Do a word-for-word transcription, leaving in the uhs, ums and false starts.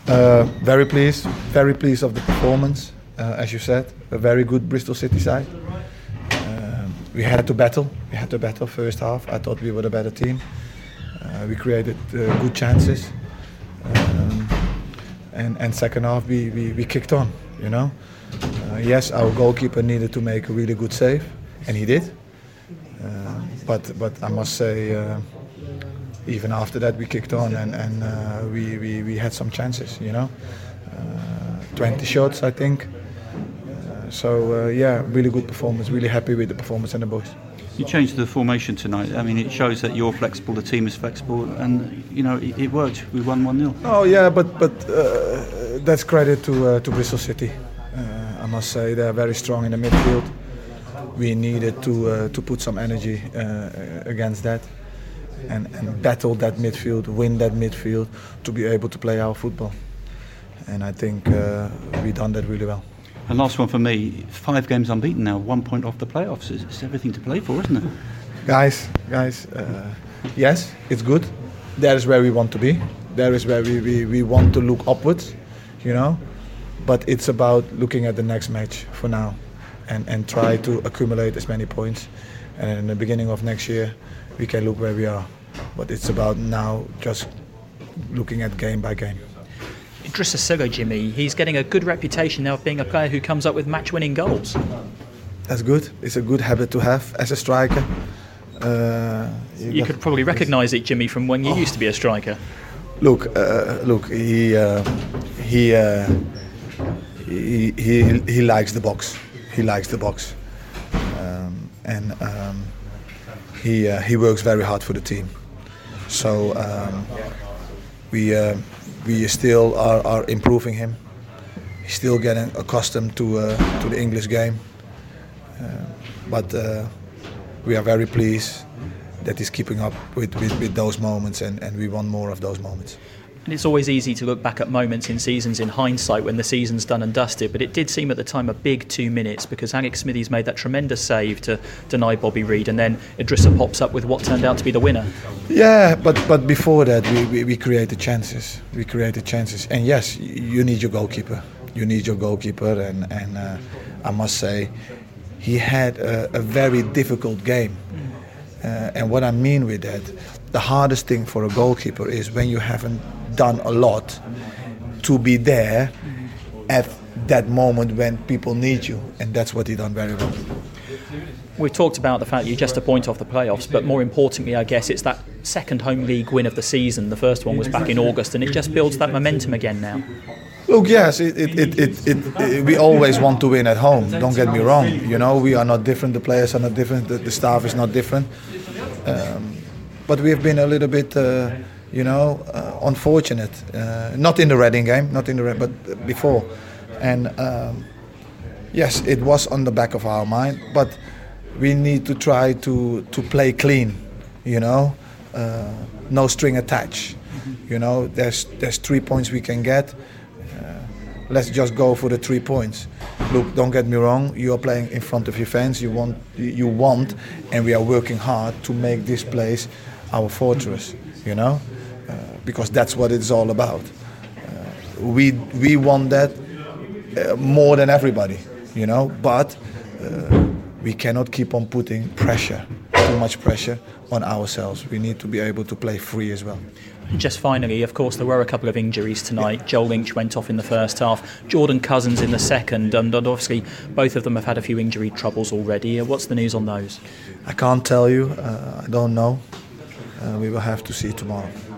Uh, very pleased, very pleased of the performance. Uh, as you said, a very good Bristol City side. Uh, we had to battle. We had to battle first half. I thought we were the better team. Uh, we created uh, good chances. Um, and, and second half we, we, we kicked on. You know. Uh, yes, our goalkeeper needed to make a really good save, and he did. Uh, but but I must say. Uh, Even after that, we kicked on and, and uh, we, we, we had some chances, you know. Uh, twenty shots, I think. Uh, so, uh, yeah, really good performance. Really happy with the performance and the boys. You changed the formation tonight. I mean, it shows that you're flexible, the team is flexible, and, you know, it, it worked. We won one nil. Oh, yeah, but but uh, that's credit to, uh, to Bristol City. Uh, I must say they're very strong in the midfield. We needed to, uh, to put some energy uh, against that. And, and battle that midfield, win that midfield to be able to play our football. And I think uh, we've done that really well. And last one for me, five games unbeaten now, one point off the playoffs. It's, it's everything to play for, isn't it? Guys, guys, uh, yes, it's good. That is where we want to be. There is where we, we, we want to look upwards, you know. But it's about looking at the next match for now and, and try to accumulate as many points. And in the beginning of next year, we can look where we are. But it's about now just looking at game by game. Idrissa Sogo, Jimmy, he's getting a good reputation now of being a player who comes up with match-winning goals. That's good. It's a good habit to have as a striker. Uh, you you could probably recognise it, Jimmy, from when you oh. used to be a striker. Look, uh, look, he uh, he, uh, he he he likes the box. He likes the box, um, and. Um, He uh, he works very hard for the team, so um, we uh, we still are, are improving him. He's still getting accustomed to uh, to the English game, uh, but uh, we are very pleased that he's keeping up with, with, with those moments, and, and we want more of those moments. And it's always easy to look back at moments in seasons in hindsight when the season's done and dusted, but it did seem at the time a big two minutes because Alex Smithies made that tremendous save to deny Bobby Reid, and then Idrissa pops up with what turned out to be the winner. Yeah, but but before that we, we, we created chances. We created chances. And yes, you need your goalkeeper. You need your goalkeeper, and, and uh, I must say he had a, a very difficult game. Uh, and what I mean with that, the hardest thing for a goalkeeper is when you haven't done a lot to be there at that moment when people need you, and that's what he done very well. We've talked about the fact you're just a point off the playoffs, but more importantly, I guess it's that second home league win of the season. The first one was back in August, and it just builds that momentum again now. Look, yes, it, it, it, it, it, it, we always want to win at home. Don't get me wrong. You know, we are not different. The players are not different. The, the staff is not different. Um, but we have been a little bit, uh, you know, uh, unfortunate. Uh, not in the Reading game, not in the Red, but before. And um, yes, it was on the back of our mind. But we need to try to to play clean. You know, uh, no string attached. You know, there's there's three points we can get. Let's just go for the three points. Look, don't get me wrong. You are playing in front of your fans. You want, you want, and we are working hard to make this place our fortress. You know, uh, because that's what it's all about. Uh, we we want that uh, more than everybody. You know, but uh, we cannot keep on putting pressure, too much pressure on ourselves. We need to be able to play free as well. Just finally, of course, there were a couple of injuries tonight. Yeah. Joel Lynch went off in the first half, Jordan Cousins in the second, and obviously both of them have had a few injury troubles already. What's the news on those? I can't tell you. Uh, I don't know. Uh, we will have to see tomorrow.